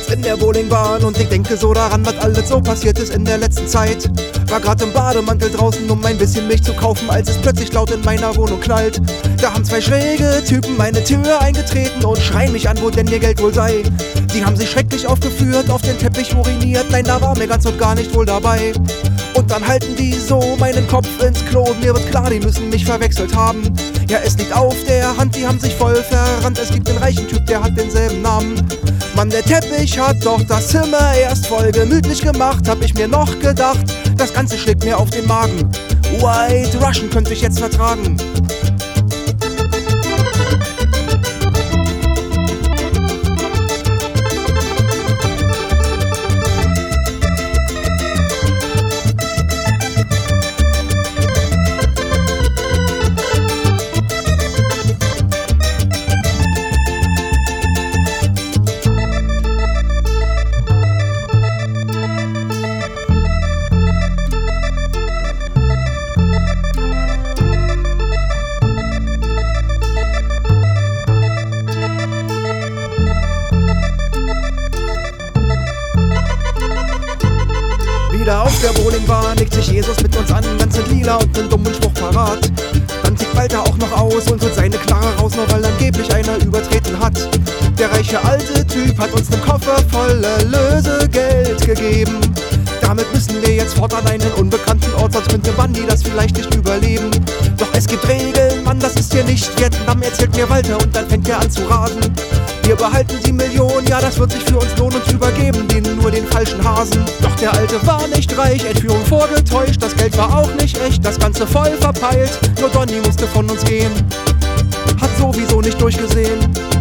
sitz in der Bowlingbahn und ich denke so daran, was alles so passiert ist in der letzten Zeit. War grad im Bademantel draußen, um ein bisschen Milch zu kaufen, als es plötzlich laut in meiner Wohnung knallt. Da haben zwei schräge Typen meine Tür eingetreten und schreien mich an, wo denn ihr Geld wohl sei. Die haben sich schrecklich aufgeführt, auf den Teppich uriniert, nein, da war mir ganz und gar nicht wohl dabei. Und dann halten die so meinen Kopf ins Klo und mir wird klar, die müssen mich verwechselt haben. Ja, es liegt auf der Hand, die haben sich voll verrannt, es gibt den reichen Typ, der hat denselben Namen. Mann, der Teppich hat doch das Zimmer erst voll gemütlich gemacht, hab ich mir noch gedacht, das Ganze schlägt mir auf den Magen. White Russian könnte ich jetzt vertragen. Wieder auf der Bowlingbahn legt sich Jesus mit uns an, ganz in lila und nen dummen Spruch parat. Dann zieht Walter auch noch aus und holt seine Knarre raus, nur weil angeblich einer übertreten hat. Der reiche alte Typ hat uns nen Koffer voller Lösegeld gegeben. Damit müssen wir jetzt fort an einen unbekannten Ort, sonst könnte Bundy das vielleicht nicht überleben. Doch es gibt Regeln, Mann, das ist hier nicht Vietnam, erzählt mir Walter und dann fängt er an zu rasen. Wir behalten die Million, ja, das wird sich für uns lohnen und übergeben denen nur den falschen Hasen. Doch der Alte war nicht reich, Entführung vorgetäuscht, das Geld war auch nicht echt, das Ganze voll verpeilt. Nur Donny musste von uns gehen, hat sowieso nicht durchgesehen.